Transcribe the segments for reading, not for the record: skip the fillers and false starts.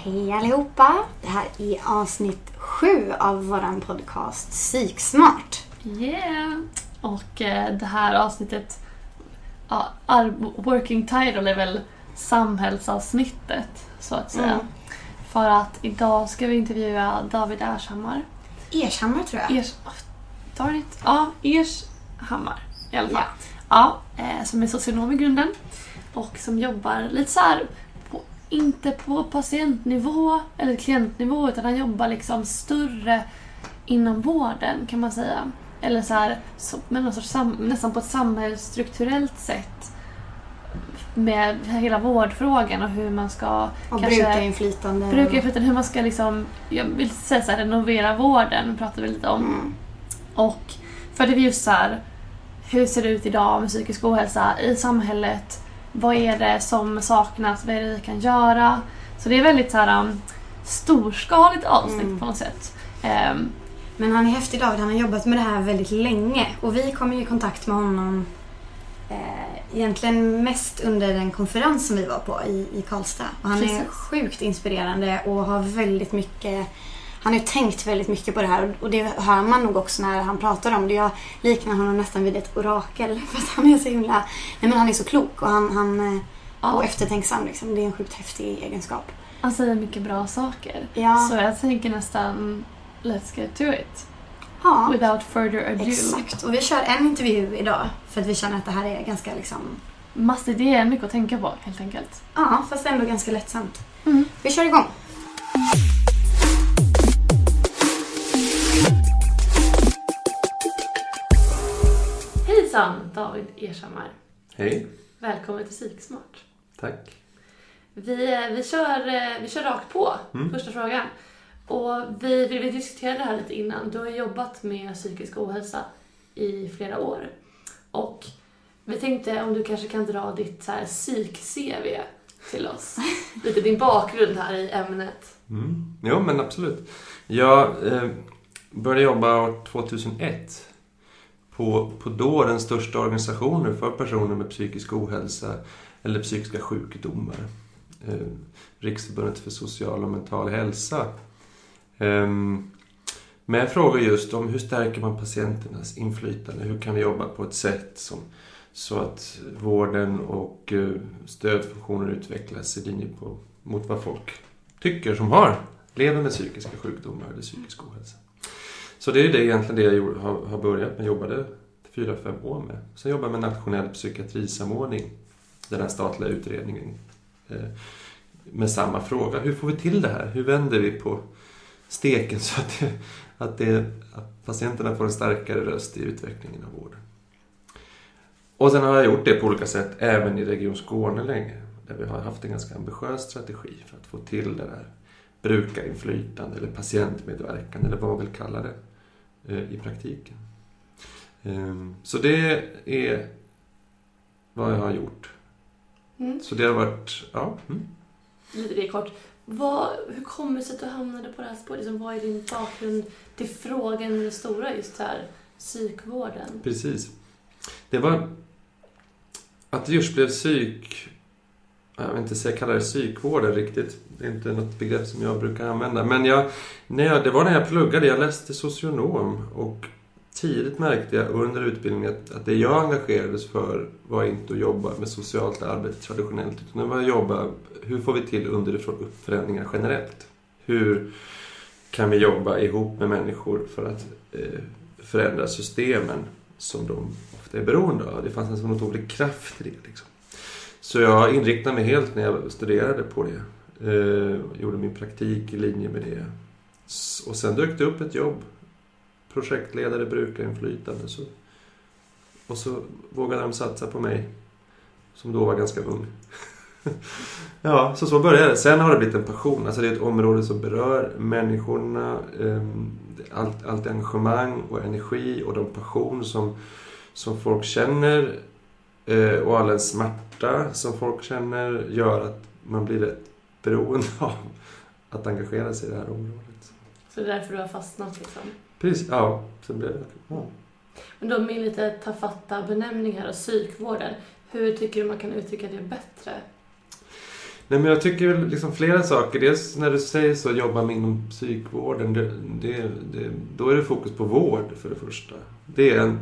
Hej allihopa! Det här är avsnitt 7 av våran podcast Psyksmart. Yeah! Och det här avsnittet, working title är väl samhällsavsnittet så att säga. För att idag ska vi intervjua David Ershammar. Ershammar tror jag. Ershammar i alla fall. Ja, som är socionom i grunden och som jobbar lite så här inte på patientnivå eller klientnivå, utan han jobbar liksom större inom vården kan man säga. Eller så här, med någon sorts nästan på ett samhällsstrukturellt sätt med hela vårdfrågan och hur man ska och brukarinflytande, hur man ska liksom, jag vill säga så här, renovera vården pratar vi lite om. Och för det är just så här, hur ser det ut idag med psykisk ohälsa i samhället? Vad är det som saknas? Vad är det vi kan göra? Så det är väldigt så här, storskaligt avsnitt på något sätt. Men han är häftig, David. Han har jobbat med det här väldigt länge. Och vi kom i kontakt med honom egentligen mest under den konferens som vi var på i Karlstad. Och han är sjukt inspirerande och har väldigt mycket... Han har ju tänkt väldigt mycket på det här och det hör man nog också när han pratar om det. Jag liknar honom nästan vid ett orakel för att han är så himla... Nej, men han är så klok och han och eftertänksam liksom. Det är en sjukt häftig egenskap. Han säger mycket bra saker. Ja. Så jag tänker nästan let's get to it. Ja. Without further ado. Exakt. Och vi kör en intervju idag för att vi känner att det här är ganska liksom... Det är mycket att tänka på helt enkelt. Ja, fast ändå ganska lättsamt. Vi kör igång. Hejsan, David Ershammar. Hej. Välkommen till Psyksmart. Tack. Vi kör rakt på första frågan. Och vi diskuterade det här lite innan. Du har jobbat med psykisk ohälsa i flera år. Och vi tänkte om du kanske kan dra ditt så här psyk-CV till oss. Lite din bakgrund här i ämnet. Jo, men absolut. Jag började jobba 2001 på då den största organisationen för personer med psykisk ohälsa eller psykiska sjukdomar. Riksförbundet för social och mental hälsa. Med frågor just om hur stärker man patienternas inflytande, hur kan vi jobba på ett sätt så att vården och stödfunktioner utvecklas i linje mot vad folk tycker som lever med psykiska sjukdomar eller psykisk ohälsa. Så det är det egentligen det jag har börjat med, jobbade 4-5 år med. Sen jobbar jag med nationell psykiatrisamordning, den här statliga utredningen med samma fråga. Hur får vi till det här? Hur vänder vi på steken så att patienterna får en starkare röst i utvecklingen av vården? Och sen har jag gjort det på olika sätt även i Region Skåne länge, där vi har haft en ganska ambitiös strategi för att få till det där brukarinflytande eller patientmedverkan eller vad man vill kalla det i praktiken. Så det är vad jag har gjort. Så det har varit... Lite det kort. Hur kommer det sig att du hamnade på det här spåret? Vad är din bakgrund till frågan med det stora just här psykvården? Precis. Det var att det just blev jag vet inte säga kalla det psykvården riktigt. Det är inte något begrepp som jag brukar använda. Men det var när jag pluggade. Jag läste socionom och tidigt märkte jag under utbildningen att det jag engagerades för var inte att jobba med socialt arbete traditionellt. Utan det var att jobba, hur får vi till underifrån uppförändringar generellt? Hur kan vi jobba ihop med människor för att förändra systemen som de ofta är beroende av? Det fanns en sån otrolig kraft i det liksom. Så jag inriktade mig helt när jag studerade på det. Gjorde min praktik i linje med det. Och sen dök det upp ett jobb. Projektledare, brukarinflytande. Och så vågade de satsa på mig. Som då var ganska ung. Ja, så började det. Sen har det blivit en passion. Alltså det är ett område som berör människorna. Allt engagemang och energi och de passion som folk känner. Och all den smärta som folk känner gör att man blir rätt beroende av att engagera sig i det här området. Så det är därför du har fastnat liksom? Precis, ja. Så blev det. Ja. Men då med lite tafatta benämningar och psykvården. Hur tycker du man kan uttrycka det bättre? Nej, men jag tycker liksom flera saker. Dels när du säger så, jobba med inom psykvården, då är det fokus på vård för det första. Det är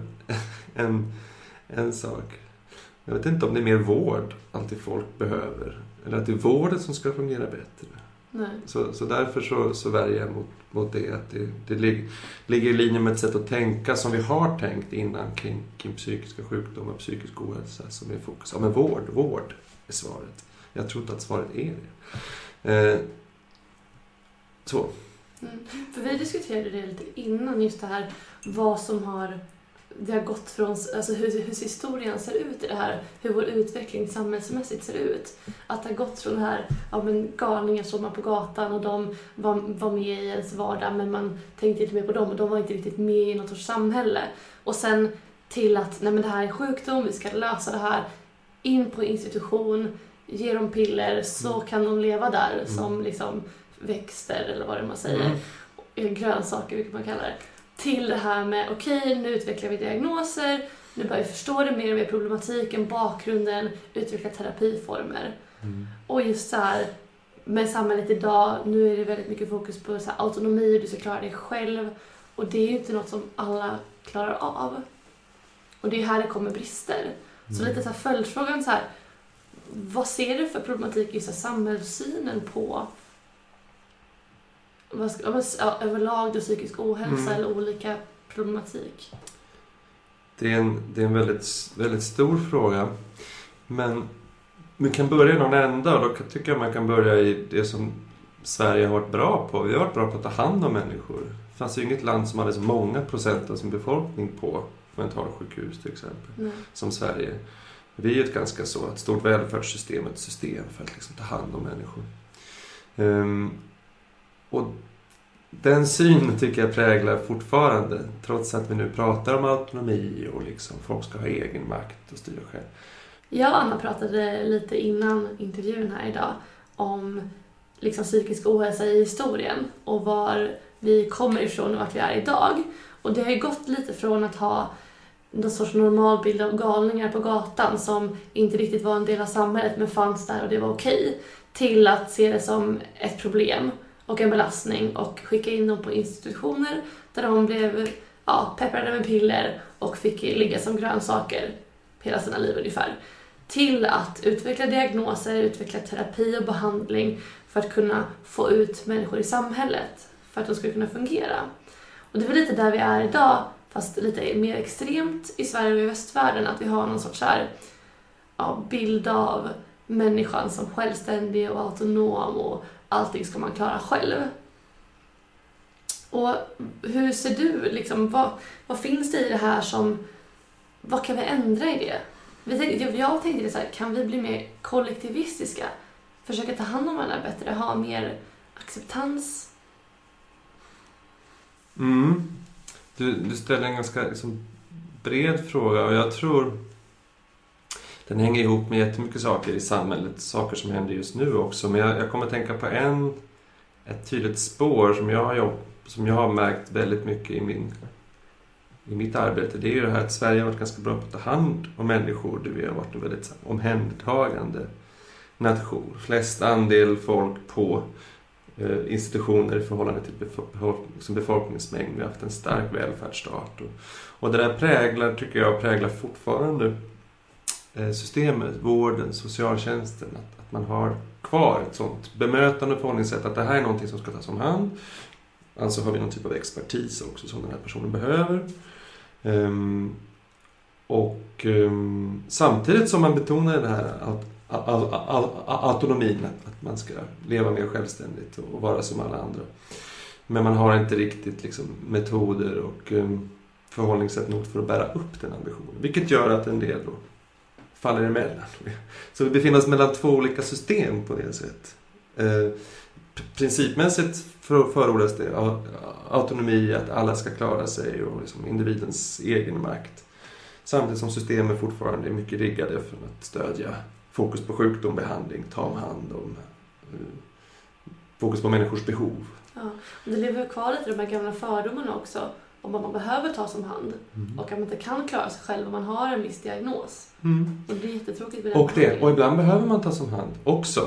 en sak. Jag vet inte om det är mer vård alltid folk behöver. Eller att det är vården som ska fungera bättre. Nej. Så därför så värjer jag mot det. Att det ligger i linje med ett sätt att tänka som vi har tänkt innan kring psykiska sjukdomar och psykisk ohälsa som är fokus. Ja, men vård är svaret. Jag tror inte att svaret är det. Så. För vi diskuterade det lite innan, just det här vad som det har gått från, alltså hur historien ser ut i det här, hur vår utveckling samhällsmässigt ser ut. Att det har gått från det här, galningar som man på gatan och de var med i ens vardag, men man tänkte inte mer på dem och de var inte riktigt med i något sorts samhälle. Och sen till att, nej men det här är sjukdom, vi ska lösa det här, in på institution, ge dem piller så kan de leva där som liksom växter eller vad det man säger. Grönsaker, vilket man kallar det. Till det här med, okej, nu utvecklar vi diagnoser, nu börjar vi förstå det mer och mer problematiken, bakgrunden, utveckla terapiformer. Och just så här, med samhället idag, nu är det väldigt mycket fokus på så här, autonomi, du ska klara dig själv. Och det är ju inte något som alla klarar av. Och det är här det kommer brister. Så lite så här följdfrågan så här, vad ser du för problematik i så här, samhällssynen på överlag det psykisk ohälsa eller olika problematik? Det är en väldigt, väldigt stor fråga. Men vi kan börja i någon ända, och då tycker jag man kan börja i det som Sverige har varit bra på. Vi har varit bra på att ta hand om människor. Det fanns ju inget land som hade så många procent av sin befolkning på mentalsjukhus till exempel, som Sverige. Vi är ett ganska ett stort välfärdssystem, ett system för att liksom ta hand om människor. Och den synen tycker jag präglar fortfarande, trots att vi nu pratar om autonomi och liksom folk ska ha egen makt och styra själv. Jag och Anna pratade lite innan intervjun här idag om liksom psykisk ohälsa i historien och var vi kommer ifrån och vart vi är idag. Och det har ju gått lite från att ha någon sorts normalbild av galningar på gatan som inte riktigt var en del av samhället men fanns där och det var okej, till att se det som ett problem och en belastning och skicka in dem på institutioner där de blev pepprade med piller och fick ligga som grönsaker hela sina liv ungefär. Till att utveckla diagnoser, utveckla terapi och behandling för att kunna få ut människor i samhället för att de ska kunna fungera. Och det är lite där vi är idag, fast lite mer extremt i Sverige och i västvärlden, att vi har någon sorts bild av människan som självständig och autonom och allting ska man klara själv. Och hur ser du, liksom, vad finns det i det här som, vad kan vi ändra i det? Jag tänkte det så här, kan vi bli mer kollektivistiska? Försöka ta hand om varandra bättre, ha mer acceptans? Du ställer en ganska bred fråga, och jag tror den hänger ihop med jättemycket saker i samhället, saker som händer just nu också. Men jag kommer att tänka på ett tydligt spår som jag har märkt väldigt mycket i mitt arbete. Det är ju det här att Sverige har varit ganska bra på att ta hand om människor. Vi har varit en väldigt omhändertagande nation. Flest andel folk på institutioner i förhållande till befolkningsmängd. Vi har haft en stark välfärdsstat. Och det där präglar fortfarande systemet, vården, socialtjänsten, att man har kvar ett sånt bemötande förhållningssätt, att det här är någonting som ska tas om hand. Alltså har vi någon typ av expertis också som den här personen behöver. Samtidigt som man betonar det här autonomin, att man ska leva mer självständigt och vara som alla andra. Men man har inte riktigt metoder och förhållningssätt nog för att bära upp den ambitionen. Vilket gör att en del då faller emellan. Så vi befinner oss mellan två olika system på det sättet. Principmässigt förordas det autonomi, att alla ska klara sig och individens egen makt. Samtidigt som systemen fortfarande är mycket riggade för att stödja fokus på sjukdom, behandling, ta om hand om fokus på människors behov. Ja, och det lever kvar lite de här gamla fördomarna också om att man behöver tas om hand och att man inte kan klara sig själv om man har en viss diagnos. Och det är jättetråkigt med och ibland behöver man tas om hand också.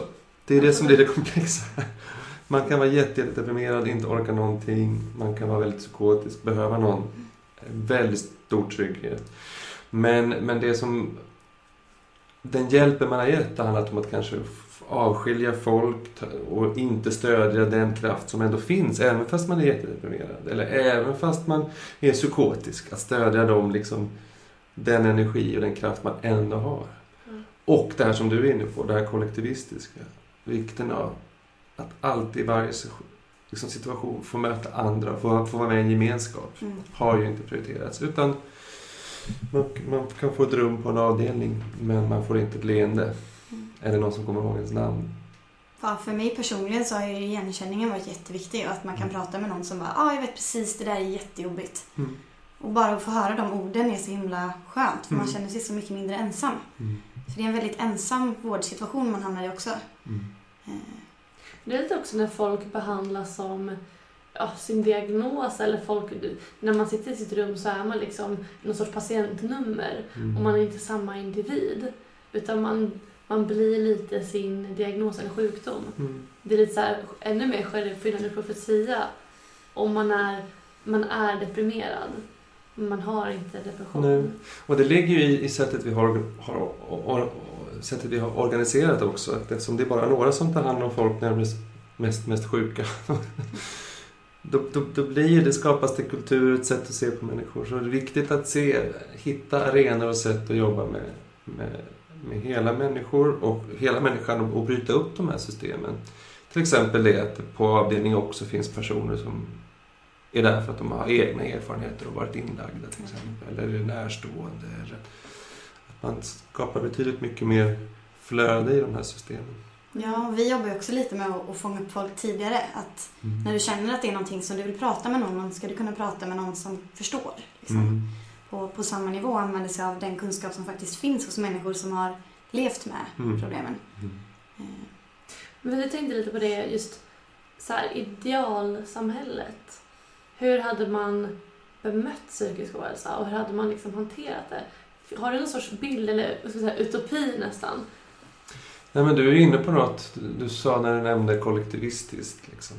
Det är det som blir det komplexa. Man kan vara jättedeprimerad, inte orka någonting. Man kan vara väldigt psykotisk, behöva någon väldigt stor trygghet. Men det som den hjälpen man har gett har handlat om att kanske avskilja folk och inte stödja den kraft som ändå finns, även fast man är jättedeprimerad eller även fast man är psykotisk, att stödja dem liksom, den energi och den kraft man ändå har. Och det här som du är inne på, det här kollektivistiska, vikten av att alltid i varje liksom, situation få möta andra och få vara med i en gemenskap har ju inte prioriterats, utan man kan få ett rum på en avdelning, men man får inte ett leende eller någon som kommer ihåg ens namn. Ja, för mig personligen så har ju igenkänningen varit jätteviktig, och att man kan prata med någon som bara, jag vet precis, det där är jättejobbigt. Och bara att få höra de orden är så himla skönt, för man känner sig så mycket mindre ensam. För det är en väldigt ensam vårdsituation man hamnar i också. Det är lite också när folk behandlas som sin diagnos, eller folk, när man sitter i sitt rum så är man liksom någon sorts patientnummer och man är inte samma individ, utan man blir lite sin diagnos eller sjukdom. Det är lite så här, ännu mer självuppfyllande profetia om man är deprimerad. Man har inte depression. Nej. Och det ligger ju i sättet vi har sättet vi har organiserat också, att eftersom det är bara några som tar hand om folk när de är mest sjuka, då blir det, skapas det kultur, ett sätt att se på människor. Så det är viktigt att hitta arenor och sätt att jobba med hela människor och hela människan och bryta upp de här systemen. Till exempel det att på avdelning också finns personer som är där för att de har egna erfarenheter och varit inlagda till exempel, eller är närstående, eller att man skapar betydligt mycket mer flöde i de här systemen. Ja, och vi jobbar ju också lite med att fånga upp folk tidigare, att när du känner att det är någonting som du vill prata med någon, ska du kunna prata med någon som förstår liksom. På samma nivå och använder sig av den kunskap som faktiskt finns hos människor som har levt med problemen. Men jag tänkte lite på det, just så här, idealsamhället. Hur hade man bemött psykisk ohälsa och hur hade man liksom hanterat det? Har du någon sorts bild eller utopi nästan? Nej, men du är inne på något du sa när du nämnde kollektivistiskt. Liksom.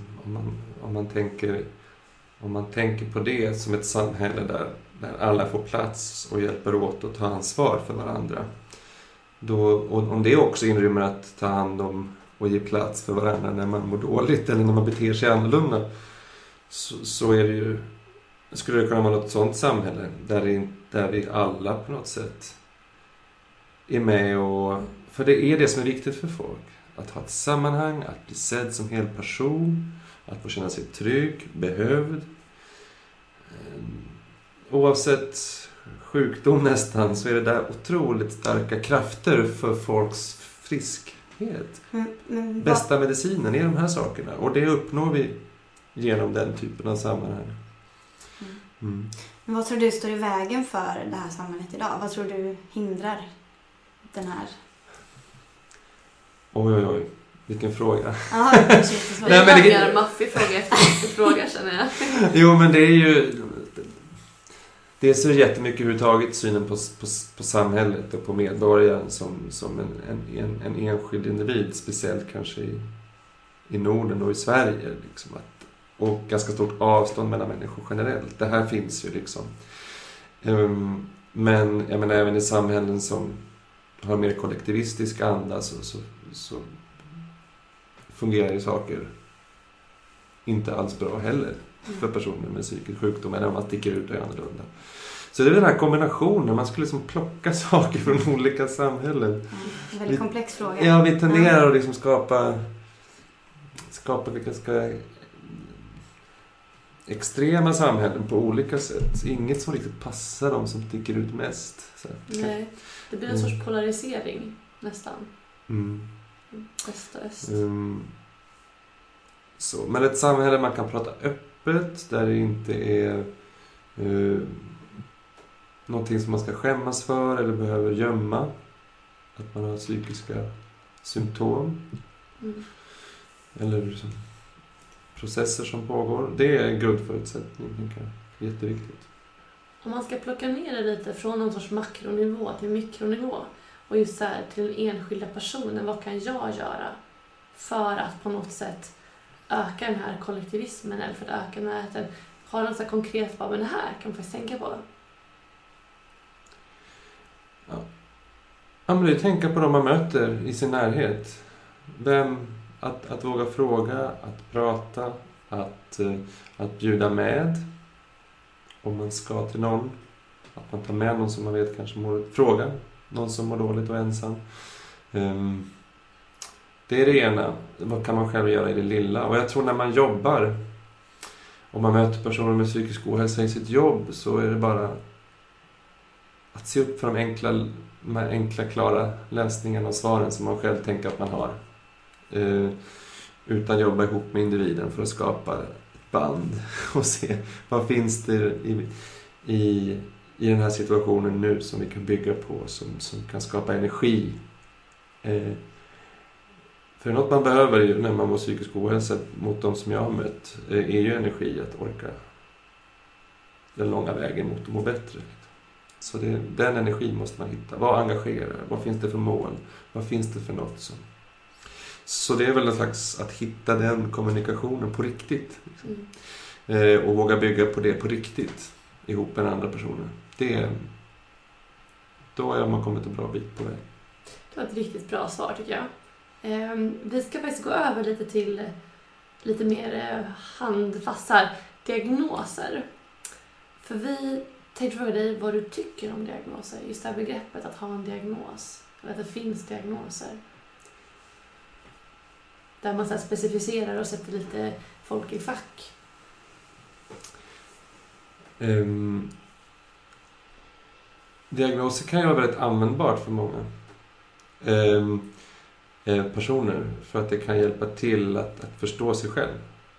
Om man tänker på det som ett samhälle där alla får plats och hjälper åt att ta ansvar för varandra. Och om det också inrymmer att ta hand om och ge plats för varandra när man mår dåligt eller när man beter sig annorlunda, så är det ju, skulle det kunna vara något sånt samhälle där vi alla på något sätt är med, och för det är det som är viktigt för folk, att ha ett sammanhang, att bli sedd som hel person, att få känna sig trygg, behövd, oavsett sjukdom nästan, så är det där otroligt starka krafter för folks friskhet. Bästa medicinen är de här sakerna, och det uppnår vi genom den typen av sammanhang. Men vad tror du står i vägen för det här samhället idag? Vad tror du hindrar den här? Oj, vilken fråga. Ja, det är jättesvårt. Det är en maffig fråga efter fråga, känner jag. Jo, men det är ju... Det är så jättemycket överhuvudtaget synen på samhället och på medborgaren som en enskild individ, speciellt kanske i Norden och i Sverige. Liksom, och ganska stort avstånd mellan människor generellt. Det här finns ju liksom. Men jag menar, även i samhällen som har mer kollektivistisk anda så fungerar ju saker inte alls bra heller för personer med psykisk sjukdom, eller om man sticker ut och är annorlunda. Så det är den här kombinationen, man skulle liksom plocka saker från olika samhällen. En väldigt komplex fråga. Ja, vi tenderar att liksom skapa vilka extrema samhällen på olika sätt. Inget som riktigt passar dem som sticker ut mest. Så. Nej, det blir en sorts polarisering nästan. Väst och öst. Så, men ett samhälle man kan prata öppet, där det inte är någonting som man ska skämmas för eller behöver gömma. Att man har psykiska symptom. Eller liksom processer som pågår. Det är en grundförutsättning, tänker jag. Jätteviktigt. Om man ska plocka ner det lite från någon sorts makronivå till mikronivå och just så här till den enskilda personen, vad kan jag göra för att på något sätt öka den här kollektivismen eller för att öka närheten? Har du något så konkret bara, men det här kan man faktiskt tänka på? Ja, men det är tänka på dem man möter i sin närhet. Att våga fråga, att prata, att bjuda med om man ska till någon. Att man tar med någon som man vet kanske fråga någon som mår dåligt och ensam. Det är det ena. Vad kan man själv göra i det lilla? Och jag tror när man jobbar, om man möter personer med psykisk ohälsa i sitt jobb, så är det bara att se upp för de enkla klara lösningarna och svaren som man själv tänker att man har. Utan jobba ihop med individen för att skapa ett band och se vad finns det i den här situationen nu som vi kan bygga på, som kan skapa energi. För något man behöver ju när man mår psykisk ohälsa mot de som jag har mött är ju energi att orka den långa vägen mot att må bättre. Så den energin måste man hitta. Vad engagerar? Vad finns det för mål? Vad finns det för något som... Så det är väl en slags att hitta den kommunikationen på riktigt. Liksom. Och våga bygga på det på riktigt ihop med andra personer. Då har man kommit en bra bit på väg. Det var ett riktigt bra svar tycker jag. Vi ska faktiskt gå över lite till lite mer handfasta diagnoser. För vi tänkte fråga dig vad du tycker om diagnoser. Just det här begreppet att ha en diagnos. Eller att det finns diagnoser. Där man så här specificerar och sätter lite folk i fack. Diagnoser kan ju vara väldigt användbart för många personer. För att det kan hjälpa till att förstå sig själv.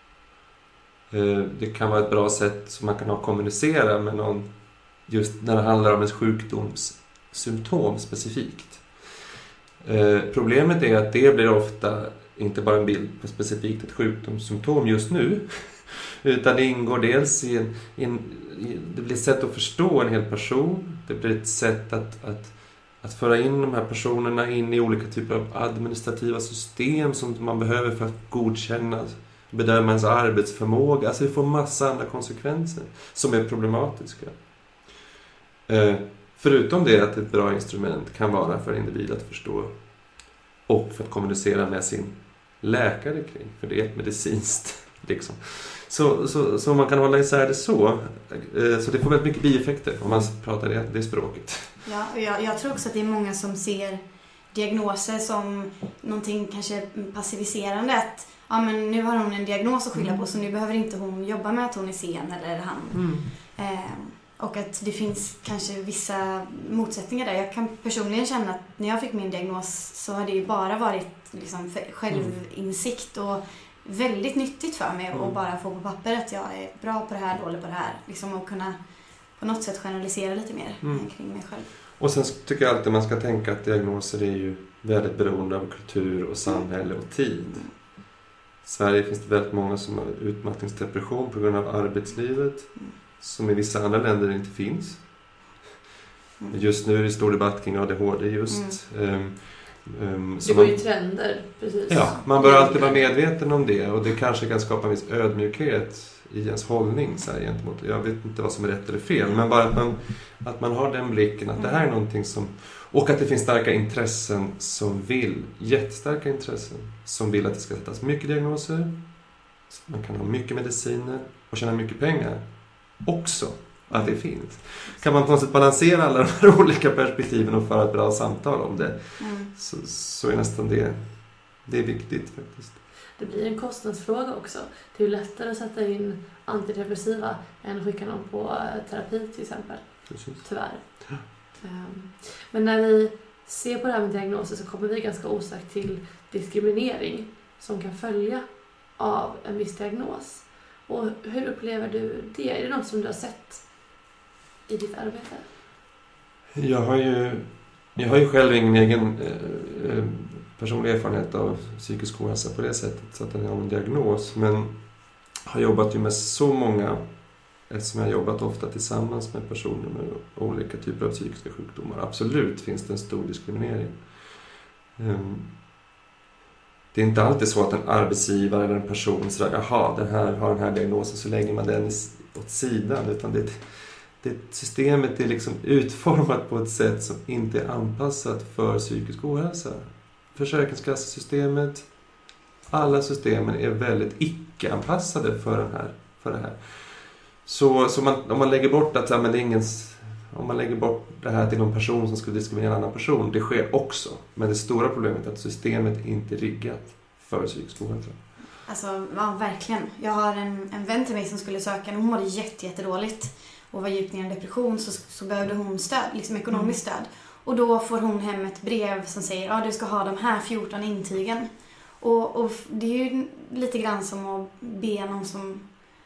Det kan vara ett bra sätt som man kan ha kommunicera med någon just när det handlar om en sjukdomssymptom specifikt. Problemet är att det blir ofta inte bara en bild på specifikt ett sjukdomssymptom just nu, utan det ingår dels i det blir ett sätt att förstå en hel person. Det blir ett sätt att föra in de här personerna in i olika typer av administrativa system som man behöver för att godkänna, bedöma ens arbetsförmåga. Alltså det får massa andra konsekvenser som är problematiska. Förutom det att ett bra instrument kan vara för individ att förstå och för att kommunicera med sin läkare kring. För det är ett medicinskt liksom. Så man kan hålla isär det så. Så det får väldigt mycket bieffekter om man pratar det språket. Ja, och jag tror också att det är många som ser diagnoser som någonting kanske passiviserande. Att ja, men nu har hon en diagnos att skylla på så nu behöver inte hon jobba med att hon är sen eller han. Och att det finns kanske vissa motsättningar där. Jag kan personligen känna att när jag fick min diagnos så har det ju bara varit liksom självinsikt och väldigt nyttigt för mig att bara få på papper att jag är bra på det här, dålig på det här. Liksom att kunna på något sätt generalisera lite mer kring mig själv. Och sen tycker jag alltid man ska tänka att diagnoser är ju väldigt beroende av kultur och samhälle och tid. I Sverige finns det väldigt många som har utmattningsdepression på grund av arbetslivet. Som i vissa andra länder inte finns. Just nu är det stor debatt kring ADHD just. Det går ju trender, precis. Ja, man bör alltid vara medveten om det. Och det kanske kan skapa en viss ödmjukhet i ens hållning så här, gentemot. Jag vet inte vad som är rätt eller fel. Men bara att man har den blicken att det här är någonting som... Och att det finns starka intressen som vill, jättestarka intressen, som vill att det ska sättas mycket diagnoser. Man kan ha mycket mediciner och tjäna mycket pengar. Också att det finns. Kan man på något sätt balansera alla de här olika perspektiven och föra ett bra samtal om det så är nästan det är viktigt faktiskt. Det blir en kostnadsfråga också. Det är ju lättare att sätta in antidepressiva än att skicka någon på terapi till exempel. Precis. Tyvärr. Ja. Men när vi ser på det här med diagnoser så kommer vi ganska osökt till diskriminering som kan följa av en viss diagnos. Och hur upplever du det? Är det något som du har sett i ditt arbete? Jag har ju själv ingen egen personlig erfarenhet av psykisk ohälsa på det sättet så att jag har en diagnos. Men har jobbat ju med så många, eftersom jag har jobbat ofta tillsammans med personer med olika typer av psykiska sjukdomar. Absolut finns det en stor diskriminering. Det är inte alltid så att en arbetsgivare eller en person säger jaha, den här har den här diagnosen, så lägger man den åt sidan. Utan systemet är liksom utformat på ett sätt som inte är anpassat för psykisk ohälsa. Försäkringskassesystemet, alla systemen är väldigt icke-anpassade för det här. Så om man lägger bort att om man lägger bort det här till någon person som skulle diskriminera en annan person, det sker också. Men det stora problemet är att systemet inte är riggat för psykisk ohälsa. Alltså, ja, verkligen. Jag har en vän till mig som skulle söka, hon mådde jättedåligt och var djupt ner i en depression, så behövde hon stöd, liksom ekonomiskt stöd. Och då får hon hem ett brev som säger du ska ha de här 14 intygen. Och det är ju lite grann som att be någon som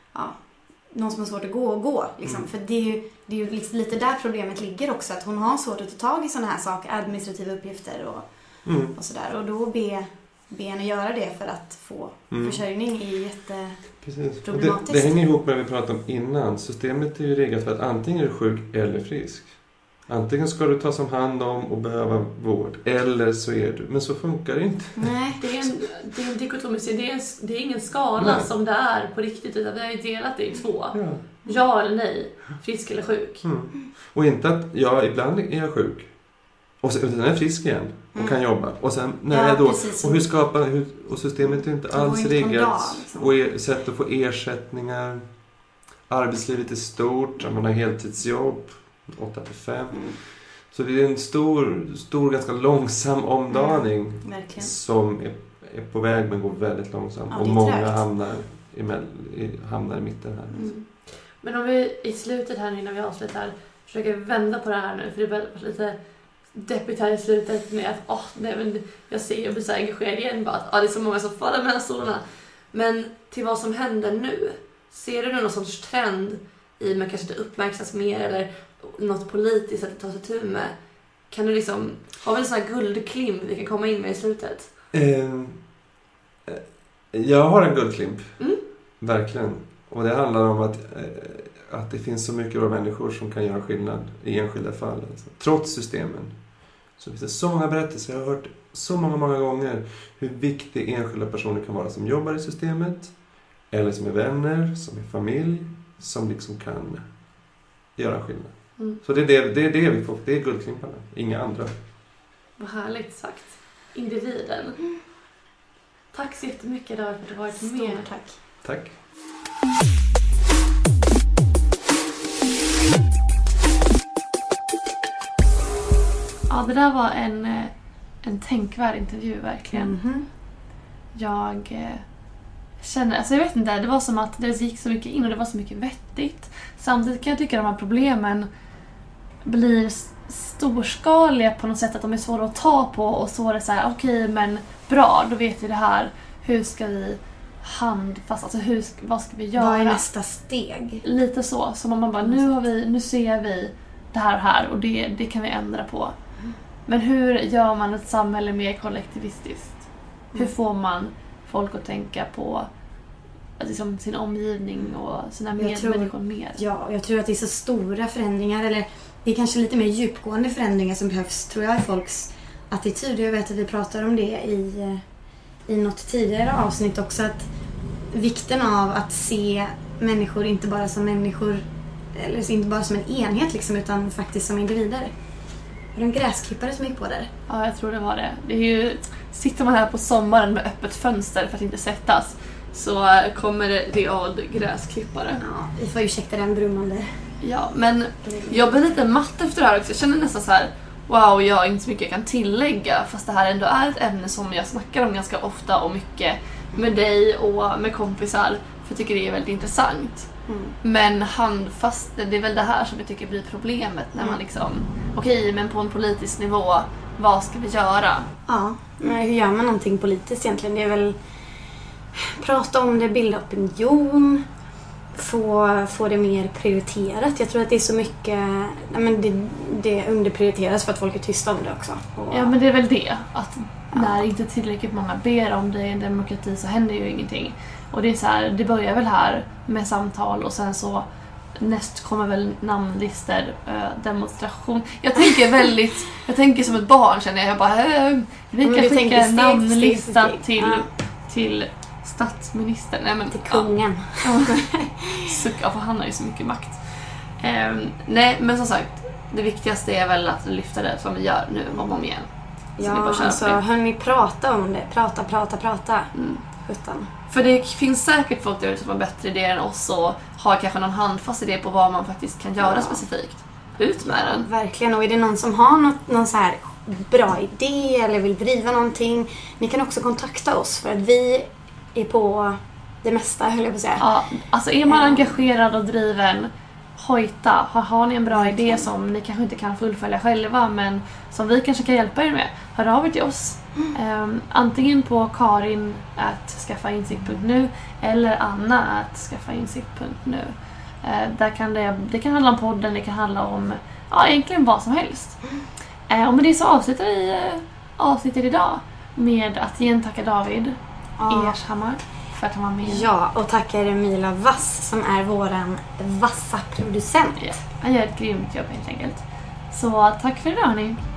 har svårt att gå liksom. För det är ju lite där problemet ligger också, att hon har svårt att ta tag i sådana här saker, administrativa uppgifter och sådär. Och då be henne göra det för att få försörjning är jätteproblematiskt. Det hänger ihop med det vi pratade om innan. Systemet är ju riggat för att antingen är du sjuk eller frisk. Antingen ska du tas om hand om och behöva vård, eller så är du. Men så funkar det inte. Nej, det är en dikotomi. Det är ingen skala som det är på riktigt, utan vi har ju delat det i 2. Ja eller nej, frisk eller sjuk. Och inte att ibland är jag sjuk och sen är jag frisk igen och kan jobba. Och sen när jag då och systemet är inte alls riggat liksom. Och sätt att få ersättningar. Arbetslivet är stort, man har heltidsjobb 8-5. Så det är en stor ganska långsam omdaning som är på väg men går väldigt långsamt. Och många hamnar i mitten här. Men om vi i slutet här, innan vi avslutar, försöker vända på det här nu, för det är lite deppigt här i slutet med att jag ser och blir så engagerad igen bara att det är så många som faller mellan stolarna. Men till vad som händer nu, ser du någon sorts trend i man kanske inte uppmärksammas mer eller något politiskt att ta sig tur med? Kan du liksom ha en sån här guldklimp vi kan komma in med i slutet? Jag har en guldklimp. Verkligen. Och det handlar om att det finns så mycket av människor som kan göra skillnad i enskilda fall. Alltså. Trots systemen. Så finns det så många berättelser. Jag har hört så många gånger hur viktig enskilda personer kan vara som jobbar i systemet. Eller som är vänner, som är familj. Som liksom kan göra skillnad. Så det är det vi får. Det är guldklimparna. Inga andra. Vad härligt sagt. Individen. Tack så jättemycket för att du har varit med. Tack. Ja, det där var en tänkvärd intervju verkligen. Jag känner, alltså jag vet inte, det var som att det gick så mycket in och det var så mycket vettigt. Samtidigt kan jag tycka att de här problemen blir storskaliga på något sätt, att de är svåra att ta på, och så är det så här, okej, men bra, då vet vi det här. Hur ska vi handfast, alltså vad ska vi göra? Vad är nästa steg? Lite så, som om man bara, nu ser vi det här och det kan vi ändra på. Men hur gör man ett samhälle mer kollektivistiskt? Hur får man folk att tänka på liksom sin omgivning och sina medmänniskor mer? Ja, jag tror att det är så stora förändringar, eller det är kanske lite mer djupgående förändringar som behövs, tror jag, i folks attityd. Jag vet att vi pratar om det i något tidigare avsnitt också, att vikten av att se människor inte bara som människor, eller inte bara som en enhet liksom, utan faktiskt som individer. Var det en gräsklippare som gick på där? Ja, jag tror det var det. Det är ju, sitter man här på sommaren med öppet fönster för att inte sättas, så kommer det av gräsklippare. Ja, vi får ursäkta den brummande. Ja, men jag blir lite matt efter det här också. Jag känner nästan så här, wow, jag har inte så mycket jag kan tillägga, fast det här ändå är ett ämne som jag snackar om ganska ofta och mycket med dig och med kompisar, för jag tycker det är väldigt intressant. Men handfast, det är väl det här som jag tycker blir problemet när man liksom, okej, men på en politisk nivå, vad ska vi göra? Ja, men hur gör man någonting politiskt egentligen? Det är väl prata om det, bilda opinion, få det mer prioriterat. Jag tror att det är så mycket, men det underprioriteras för att folk är tysta om det också. Ja, men det är väl det, att när inte tillräckligt många ber om det i en demokrati så händer ju ingenting. Och det är så här, det börjar väl här med samtal och sen så näst kommer väl namnlistor, demonstration. Jag tänker som ett barn, känner jag. Jag bara, vi kan skicka en namnlista till statsministern. Nej, men, till kungen. Sucka, för han har ju så mycket makt. Nej, men som sagt, det viktigaste är väl att lyfta det som vi gör nu om igen. Ja, alltså hörni, prata om det. Prata. För det finns säkert folk där som har bättre idéer än oss och har kanske någon handfast idé på vad man faktiskt kan göra specifikt. Ut med den. Verkligen, och är det någon som har någon så här bra idé eller vill driva någonting, ni kan också kontakta oss för att vi är på det mesta, höll jag på att säga. Ja, alltså är man engagerad och driven, hojta. Har ni en bra idé som ni kanske inte kan fullfölja själva men som vi kanske kan hjälpa er med, hör av er till oss. Antingen på karin@skaffainsikt.nu eller anna@skaffainsikt.nu. Det kan handla om podden, det kan handla om egentligen vad som helst. Och med det så avslutar vi avsnittet idag med att igen tacka David Ershammar för att han var med. Ja, och tackar Emilia Vass som är våran vassa producent. Ja, han gör ett grymt jobb helt enkelt. Så tack för idag, hörni.